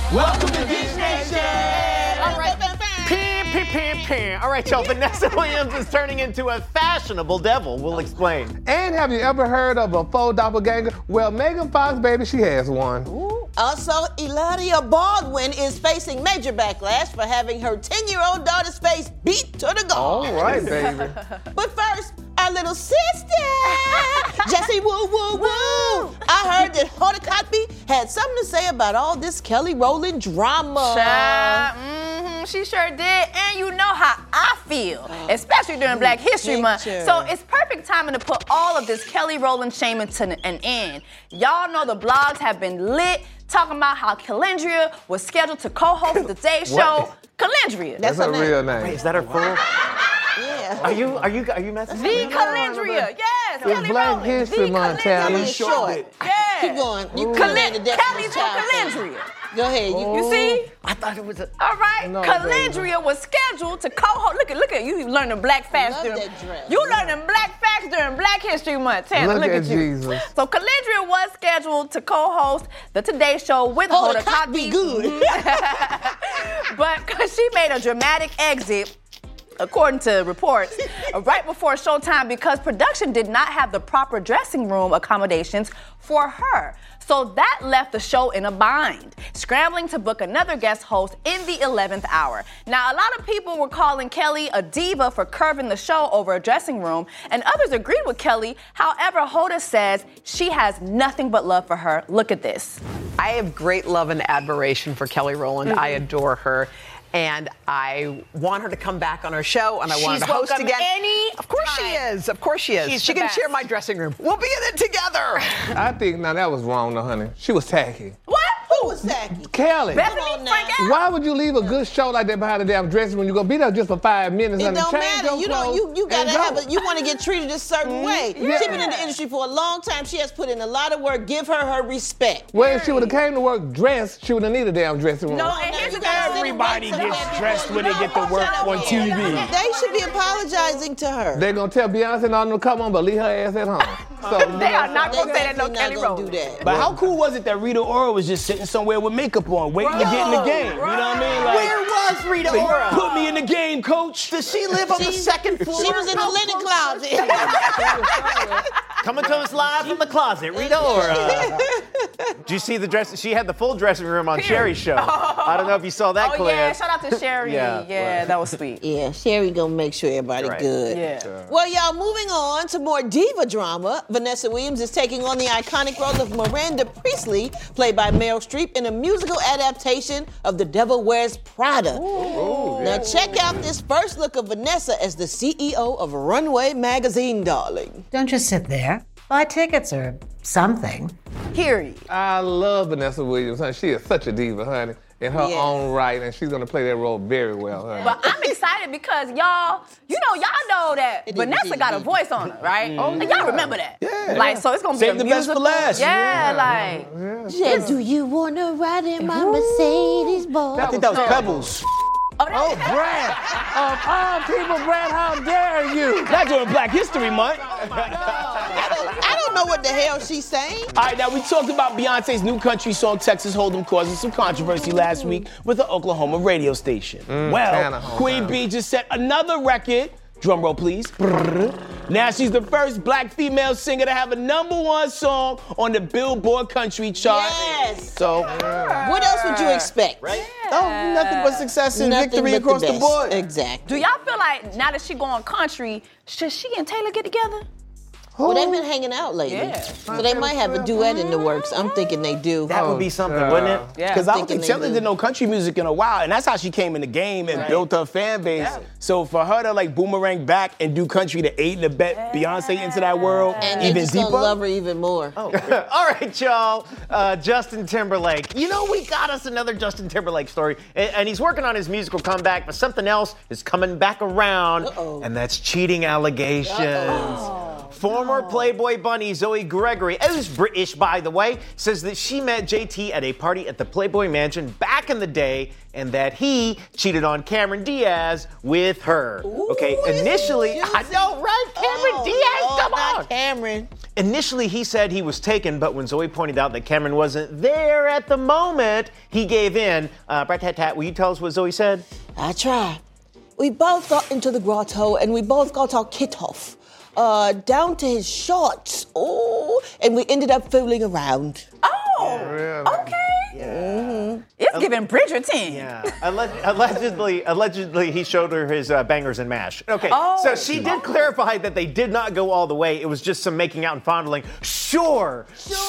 Welcome to Dish Nation. All right. All right, y'all. Vanessa Williams is turning into a fashionable devil. We'll explain. And have you ever heard of a faux doppelganger? Well, Megan Fox, baby, she has one. Ooh. Also, Eladia Baldwin is facing major backlash for having her 10-year-old daughter's face beat to the gone. All right, baby. But first, our little sister, Jessie Woo Woo Woo. I heard that Hoda Kotb had something to say about all this Kelly Rowland drama. She sure did. And you know how I feel, especially during Black History Month. So it's perfect timing to put all of this Kelly Rowland shaming to an end. Y'all know the blogs have been lit, talking about how Calendria was scheduled to co-host the Today Show. Calendria. That's her real name. Wait, is that her full? Yeah. Are you messing with The me? Calendria. Yes. It's Kelly Black Rowland. History The Month, Calendria. Tally. Short. Yeah. Keep going. You Kelly's Kelly's from Calendria. Go ahead. You see? I thought it was a... All right, No, Calendria was scheduled to co-host. Look at you learning black facts. Love that dress. You learning black facts during Black History Month. Tana, Look at you. Jesus. So Calendria was scheduled to co-host the Today Show with Hoda Hoda Kotb be good. But because she made a dramatic exit, according to reports, right before showtime because production did not have the proper dressing room accommodations for her. So that left the show in a bind, scrambling to book another guest host in the 11th hour. Now, a lot of people were calling Kelly a diva for curving the show over a dressing room, and others agreed with Kelly. However, Hoda says she has nothing but love for her. Look at this. I have great love and admiration for Kelly Rowland. I adore her. And I want her to come back on our show, and I want her to host again. Of course she is. Of course she is. She can share my dressing room. We'll be in it together. I think, now that was wrong, though, honey. She was tacky. What? Who was tacky? Kelly. Bethany Frank Adams. Why would you leave a good show like that behind the damn dressing room? You're going to be there just for 5 minutes. It honey. don't Change matter. your You know, clothes you gotta and go. have you want to get treated a certain way. Yeah. She's been in the industry for a long time. She has put in a lot of work. Give her her respect. Well, if she would have came to work dressed, she would have needed a damn dressing room. No, and here's the thing. Everybody gets dressed when they get to work on TV. They should be apologizing to her. They're going to tell Beyonce and all them to come on, but leave her ass at home. So, They are not They going to say that no definitely Kelly not gonna Rowland. do that. But how cool was it that Rita Ora was just sitting somewhere with makeup on, waiting to get in the game? You know what I mean? Like, Where was Rita like, Ora? put me in the game, coach. Does she live on the second floor? She was in the linen closet. Coming to us live from the closet, Rita Ora. Did you see the dress? She had the full dressing room on Sherry's show. I don't know if you saw that Oh, clip. yeah, shout out to Sherry. Yeah, Yeah, that was sweet. Yeah, Sherry gonna make sure everybody Right. good. Yeah. Well, y'all, moving on to more diva drama. Vanessa Williams is taking on the iconic role of Miranda Priestley, played by Meryl Streep, in a musical adaptation of The Devil Wears Prada. Now check out this first look of Vanessa as the CEO of Runway Magazine, darling. Don't just sit there. Buy tickets or something. Period. I love Vanessa Williams, honey. She is such a diva, honey, in her Yeah. own right, and she's going to play that role very well, honey. But I'm excited because y'all know that It is, Vanessa it is, got a it is. voice on her, right? Oh, Like, yeah. y'all remember that. Yeah. Like, so it's gonna be Save a the best for musical. last. Yeah, like. Yeah, do you wanna ride in my Mercedes, boy? I think that was Pebbles. Oh, Brad! Of all people, Brad, how dare you? Not during Black History Month. I don't know what the hell she's saying. All right, now we talked about Beyonce's new country song, Texas Hold'em, causing some controversy last week with the Oklahoma radio station. Well, Hannah, Queen Hannah. Bee just set another record. Drum roll, please. Now she's the first black female singer to have a #1 song on the Billboard Country chart. Yes. So, What else would you expect? Right? oh, nothing but success and Nothing victory but across the best. board. Exactly. Do y'all feel like now that she going country, should she and Taylor get together? Well, they've been hanging out lately. Yeah. So they might have a duet in the works. I'm thinking they do. That would be something, wouldn't it? Yeah. Because I don't thinking think they Taylor do. did no country music in a while, and that's how she came in the game and built her fan base. Yeah. So for her to like boomerang back and do country to aid and abet Beyonce into that world And they even just deeper. gonna love her even more. All right, y'all. Justin Timberlake. You know, we got us another Justin Timberlake story. And he's working on his musical comeback, but something else is coming back around. Uh-oh. And that's cheating allegations. Former Playboy bunny Zoe Gregory, who's British, by the way, says that she met JT at a party at the Playboy Mansion back in the day and that he cheated on Cameron Diaz with her. Okay, initially, I know, right? Cameron Diaz, come on. Not Cameron. Initially, he said he was taken, but when Zoe pointed out that Cameron wasn't there at the moment, he gave in. Brat-tat-tat, will you tell us what Zoe said? I tried. We both got into the grotto and we both got our kit off. Down to his shorts. Oh, and we ended up fooling around. Oh, Really? okay. It's giving Bridgerton. Yeah. Allegedly, he showed her his bangers and mash. Okay, so she did clarify that they did not go all the way. It was just some making out and fondling. Sure.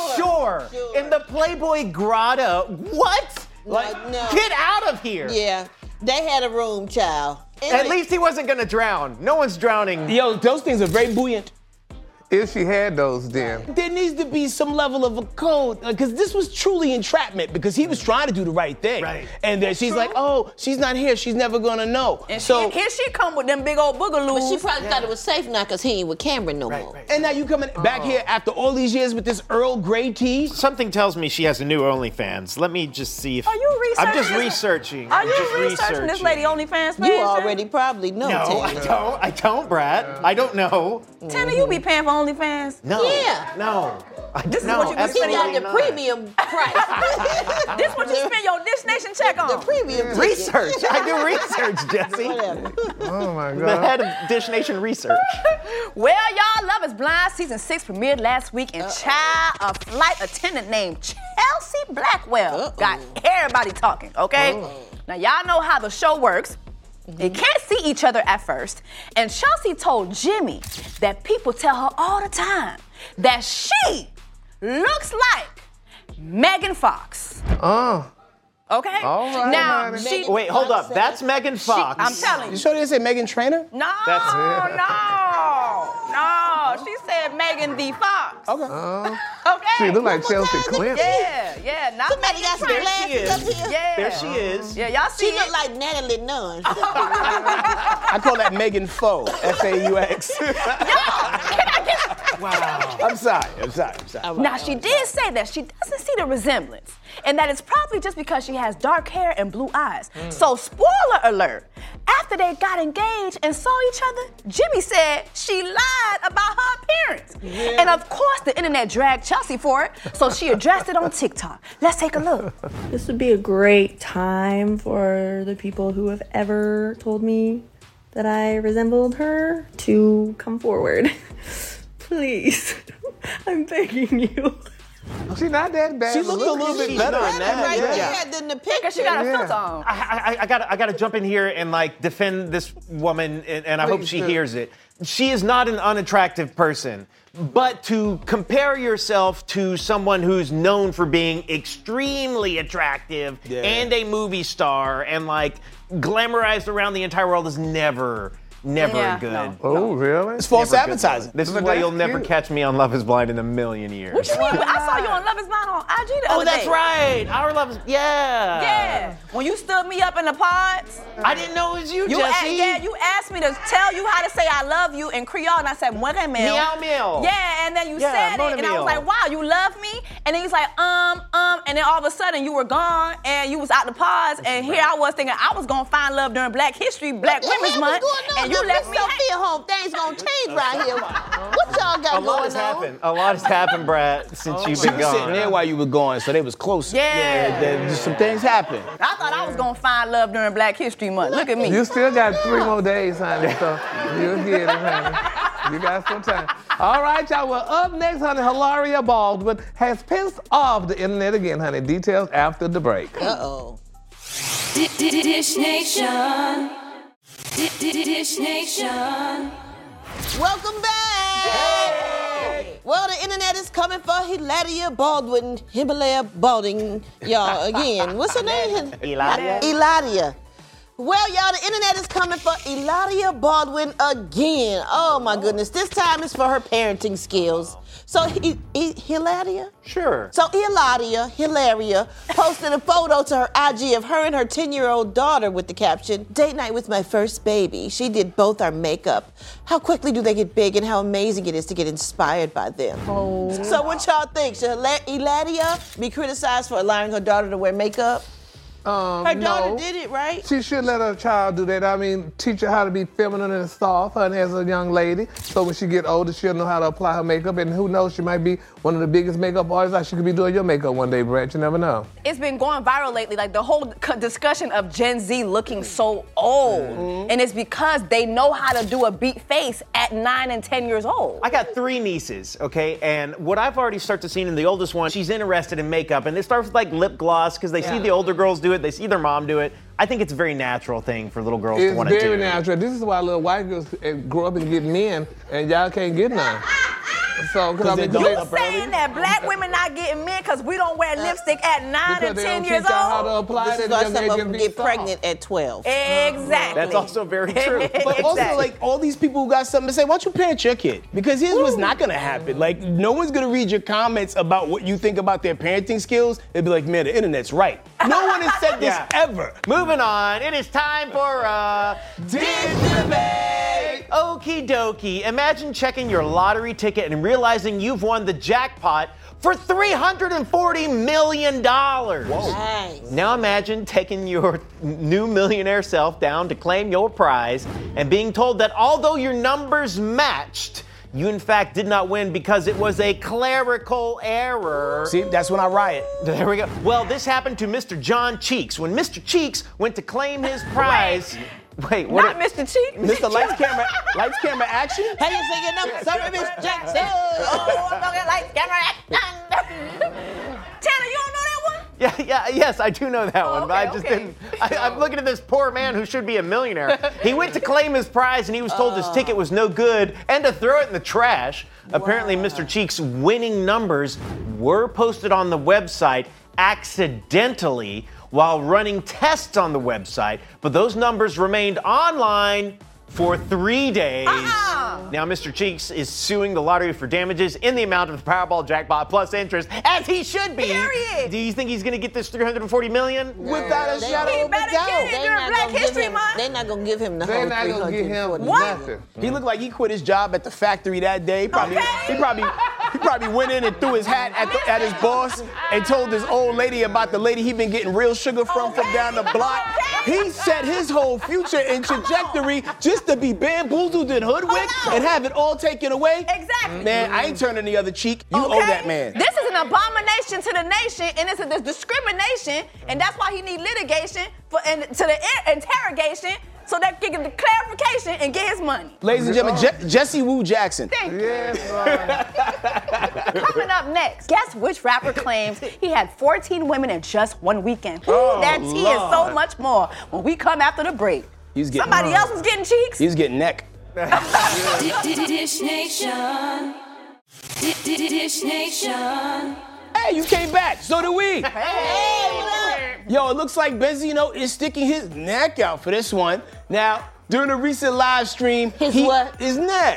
In the Playboy grotto. What? No. Get out of here. Yeah, they had a room, child. At least he wasn't gonna drown. No one's drowning. Yo, those things are very buoyant. If she had those, then. There needs to be some level of a code, because this was truly entrapment, because he was trying to do the right thing. Right. And then she's like, oh, she's not here, she's never gonna know. And So, here she come with them big old boogaloos. But she probably thought it was safe now because he ain't with Cameron no more. and now you coming back here after all these years with this Earl Grey tea? Something tells me she has a new OnlyFans. Let me just see if. Are you researching? I'm just researching. Are you I'm just researching this lady OnlyFans page? You already probably know, No, Tanner. I don't, Brad. I don't know. Tanner, you be paying for OnlyFans? No. Yeah. No. This is no, what you be He spending got on the not. premium price. This what you spend your Dish Nation check on? The premium ticket. Research. I do research, Jesse. Whatever. Oh my The God. head of Dish Nation Research. Well, y'all, Love is Blind season 6 premiered last week, and child, a flight attendant named Chelsea Blackwell got everybody talking, okay? Now, y'all know how the show works. They can't see each other at first, and Chelsea told Jimmy that people tell her all the time that she looks like Megan Fox. Okay? All right, now, honey. she... Wait, hold up. That's Megan Fox. I'm telling You you. sure they say Megan Trainor? No. She said Megan the Fox. Okay. Okay. She look like Chelsea Clinton. Yeah, not Somebody Megan got some Trainor. glasses up here. Yeah. There she is. Yeah, y'all see She it? look like Natalie Nunn. I call that Megan Faux, F-A-U-X. Wow. I'm sorry. Now, she did say that she doesn't see the resemblance, and that it's probably just because she has dark hair and blue eyes. So, spoiler alert, after they got engaged and saw each other, Jimmy said she lied about her appearance. And of course, the internet dragged Chelsea for it, so she addressed it on TikTok. Let's take a look. This would be a great time for the people who have ever told me that I resembled her to come forward. Please, I'm begging you. She not that bad. She looked a little bit better not than that that. Right Yeah. there than the Because picture. she got a Yeah. filter on. I gotta jump in here and like defend this woman, and I hope Please she do. hears it. She is not an unattractive person, but to compare yourself to someone who's known for being extremely attractive and a movie star and like glamorized around the entire world is never Yeah, good. no. Oh, really? It's false Never good. advertising. This is But why that's you'll never cute. catch me on Love is Blind in a million years. What you mean? I saw you on Love is Blind on IG the Oh, other that's day. right. Our Love is, yeah. Yeah. When you stood me up in the pods. I didn't know it was you, You Jesse. you asked me to tell you how to say I love you in Creole, and I said muere mel. Meow meow. Yeah, and then you Yeah, said mon it, and I was meal. like, wow, you love me? And then he's like, and then all of a sudden you were gone, and you was out the pods, and here I was thinking I was gonna find love during Black History, Black Women's Month, and you left me hanging. Sophia home. Things gonna change right here. What y'all got A lot going has on? happened. A lot has happened, Brad, since you've She been was sitting gone. there while you were gone, so they was close. Yeah. Some things happened. I thought I was gonna find love during Black History Month. Look at me. You still got 3 more days, honey, so you'll get it, honey. You got some time. All right, y'all. Well, up next, honey, Hilaria Baldwin has pissed off the internet again, honey. Details after the break. Uh-oh. Dish Nation. Dish Nation. Welcome back. Well, the internet is coming for Hilaria Baldwin, Himalaya Balding, y'all, again. What's her name? Eladia? Eladia. Well, y'all, the internet is coming for Eladia Baldwin again. Oh, my goodness. This time it's for her parenting skills. So, Hilaria? Sure. So, Hilaria, posted a photo to her IG of her and her 10-year-old daughter with the caption, "Date night with my first baby. She did both our makeup. How quickly do they get big and how amazing it is to get inspired by them." Oh. So, what y'all think? Should Eladia be criticized for allowing her daughter to wear makeup? Her daughter did it, right? She should let her child do that. I mean, teach her how to be feminine and soft, and as a young lady, so when she get older, she'll know how to apply her makeup, and who knows, she might be one of the biggest makeup artists. She could be doing your makeup one day, Brett. You never know. It's been going viral lately, like the whole discussion of Gen Z looking so old, and it's because they know how to do a beat face at 9 and 10 years old. I got 3 nieces, okay, and what I've already started to see in the oldest one, she's interested in makeup, and they start with like lip gloss because they see the older girls do it, they see their mom do it. I think it's a very natural thing for little girls to want to do. It's very natural. This is why little white girls grow up and get men, and y'all can't get none. So, you saying that black women not getting men because we don't wear lipstick at 9 and 10 years old? How to apply this is why some of them get pregnant at 12. Exactly. That's also very true. But also, like, all these people who got something to say, why don't you parent your kid? Because here's what's not gonna happen. Like, no one's gonna read your comments about what you think about their parenting skills. They'll be like, man, the internet's right. No one has said this ever. Moving on, it is time for Dish Debate. Okie dokie. Imagine checking your lottery ticket and realizing you've won the jackpot for $340 million. Whoa. Nice. Now imagine taking your new millionaire self down to claim your prize and being told that although your numbers matched, you in fact did not win because it was a clerical error. See, that's when I riot. There we go. Well, this happened to Mr. John Cheeks. When Mr. Cheeks went to claim his prize... Wait, what? Not Mr. Cheeks. Mr. Lights, Camera, Action? How you singing them? Sorry, Miss Jackson. Oh, I'm talking lights, camera, action. Tanner, you don't know that one? Yes, I do know that one, but I just didn't. I'm looking at this poor man who should be a millionaire. He went to claim his prize and he was told his ticket was no good and to throw it in the trash. Apparently, Mr. Cheeks' winning numbers were posted on the website accidentally while running tests on the website, but those numbers remained online for 3 days. Now, Mr. Cheeks is suing the lottery for damages in the amount of the Powerball jackpot plus interest, as he should be. Period. Do you think he's going to get this $340 million? Without a shadow of a doubt. They're not going to give him the whole They're not going to give him nothing. He looked like he quit his job at the factory that day. He probably went in and threw his hat at his boss and told his old lady about the lady he been getting real sugar from down the block. He set his whole future and trajectory just to be bamboozled and hoodwinked and have it all taken away. Exactly. Man, I ain't turning the other cheek. You owe that man. This is an abomination to the nation, and it's a discrimination, and that's why he need litigation to the interrogation so that he can get the clarification and get his money. Ladies and gentlemen, Jesse Wu Jackson. Thank you. Coming up next, guess which rapper claims he had 14 women in just one weekend? That tea is so much more when we come after the break. Somebody else was getting cheeks? He was getting neck. Dish Nation. Dish Nation. Hey, you came back. So did we. Hey, what up? Yo, it looks like Benzino is sticking his neck out for this one. Now, during a recent live stream, His neck.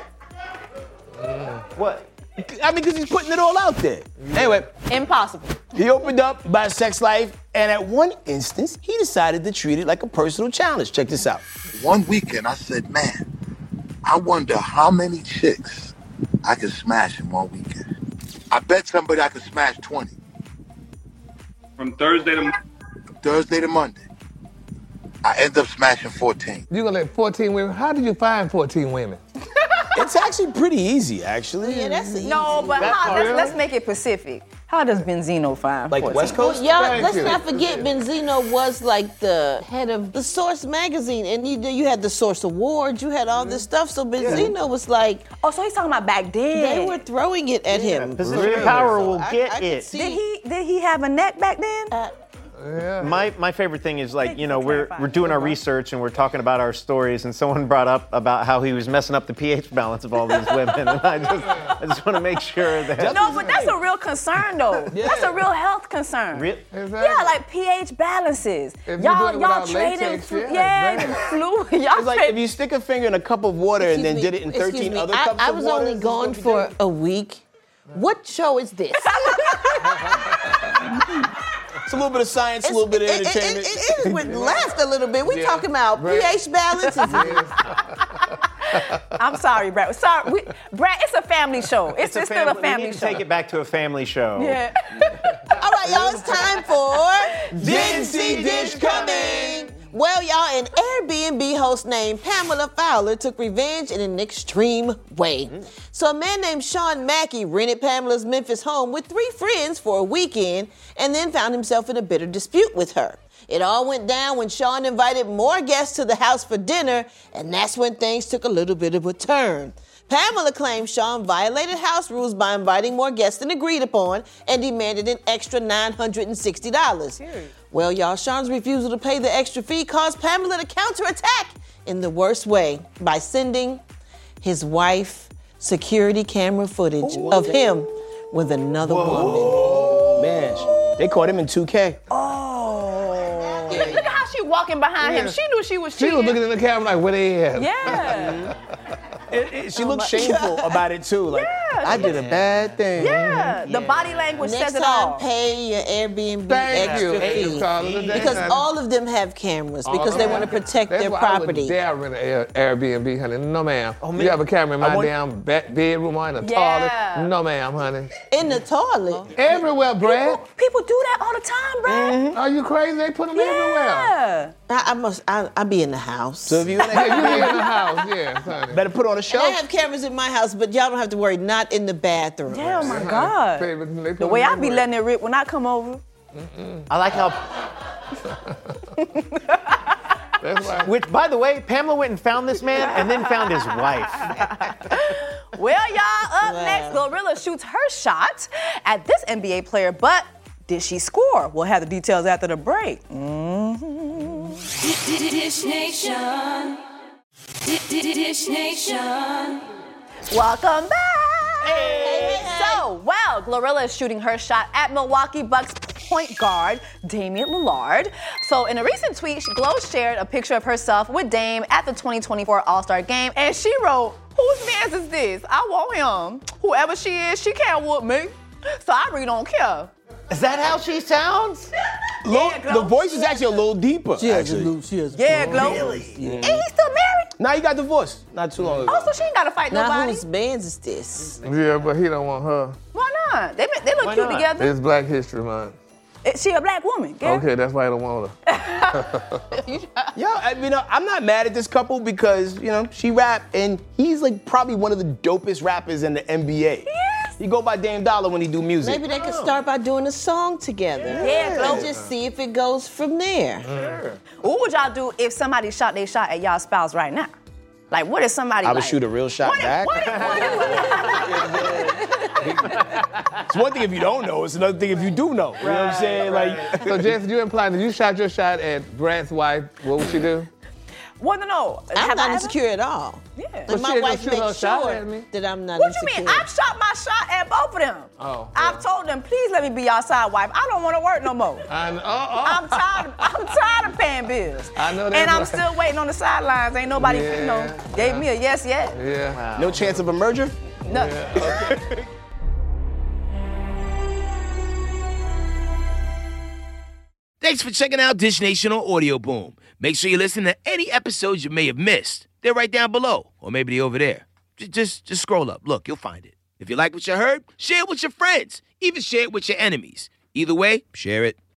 What? I mean, because he's putting it all out there. Anyway. Impossible. He opened up about his sex life, and at one instance, he decided to treat it like a personal challenge. Check this out. One weekend, I said, man, I wonder how many chicks I could smash in one weekend. I bet somebody I could smash 20. From Thursday to Monday. I end up smashing 14. You gonna let 14 women? How did you find 14 women? It's actually pretty easy, actually. Yeah, that's easy. No, but let's make it specific. How does Benzino find like 14? West Coast? Y'all, let's not forget Benzino was like the head of the Source magazine, and you had the Source Awards, you had all this stuff. So Benzino was like, oh, so he's talking about back then. They were throwing it at him. Position of power will get it. Did he have a neck back then? My favorite thing is like, you know, we're doing our research and we're talking about our stories, and someone brought up about how he was messing up the pH balance of all these women, and I just want to make sure that. No, but that's a real concern though. That's a real health concern. Exactly. Yeah, like pH balances. Y'all trading fluid. It's like if you stick a finger in a cup of water and then did it in 13 other cups of water. I was only gone for a week. What show is this? It's a little bit of science, a little bit of entertainment. It is. We laughed a little bit. We talking about pH balance. I'm sorry, Brad. Brad, it's a family show. It's still a family we need show. to take it back to a family show. Yeah. All right, y'all, it's time for Didn't See Dish Coming. Well, y'all, an Airbnb host named Pamela Fowler took revenge in an extreme way. So a man named Sean Mackey rented Pamela's Memphis home with 3 friends for a weekend and then found himself in a bitter dispute with her. It all went down when Sean invited more guests to the house for dinner, and that's when things took a little bit of a turn. Pamela claimed Sean violated house rules by inviting more guests than agreed upon and demanded an extra $960. Well, y'all, Sean's refusal to pay the extra fee caused Pamela to counterattack in the worst way by sending his wife security camera footage of him with another woman. Man, they caught him in 2K. Look at how she walking behind him. She knew she was cheating. She was looking in the camera like, where they at? Yeah. She looks shameful about it too. Like, I did a bad thing. Yeah. The body language Next says it all. time, pay your Airbnb Thank extra you. fee. Because all of them have cameras because they want to protect their property. That's why I would dare rent an Airbnb, honey. No, ma'am. You have a camera in my damn bedroom or in the toilet? No, ma'am, honey. In the toilet? Everywhere, Brad. People do that all the time, Brad. Are you crazy? They put them everywhere. I be in the house. So if you in you be in the house, yes, honey. better put on a show. And I have cameras in my house, but y'all don't have to worry, not in the bathroom. Yeah, oh my God. The way I be letting it rip when I come over. I like how. Which, by the way, Pamela went and found this man and then found his wife. Well, y'all, up next, Glorilla shoots her shot at this NBA player, but did she score? We'll have the details after the break. Dish Nation. Dish Nation. Welcome back. Hey. So, Glorilla is shooting her shot at Milwaukee Bucks point guard Damian Lillard. So, in a recent tweet, Glo shared a picture of herself with Dame at the 2024 All-Star Game, and she wrote, "Whose man is this? I want him. Whoever she is, she can't whoop me. So I really don't care." Is that how she sounds? The voice is actually a little deeper. She has Glo. Really? Yeah. And he's still married? Nah, he got divorced not too long ago. Oh, so she ain't got to fight Now nobody? whose bands is this? Yeah, but he don't want her. Why not? They look cute together. It's Black History Month. She a black woman, Gary. Okay, that's why I don't want her. I'm not mad at this couple because, she rap and he's like probably one of the dopest rappers in the NBA. Yes. He go by Dame Dollar when he do music. Maybe they could start by doing a song together. Yeah, and just see if it goes from there. Sure. What would y'all do if somebody shot their shot at y'all spouse right now? Like, what if somebody I would shoot a real shot back. It's one thing if you don't know, it's another thing if you do know. You know what I'm saying? Like, so, Jason, you implying that you shot your shot at Brad's wife, what would she do? Well, no. I'm not insecure at all. Yeah. But my wife makes sure that I'm not insecure. What you mean? I've shot my shot at both of them. Oh. I've told them, please let me be your side wife. I don't want to work no more. I'm tired of paying bills. I know that. And I'm still waiting on the sidelines. Ain't nobody, gave me a yes yet. Yeah. Wow. No chance of a merger? No. Yeah. Okay. Thanks for checking out Dish Nation on Audio Boom. Make sure you listen to any episodes you may have missed. They're right down below, or maybe they're over there. Just scroll up. Look, you'll find it. If you like what you heard, share it with your friends. Even share it with your enemies. Either way, share it.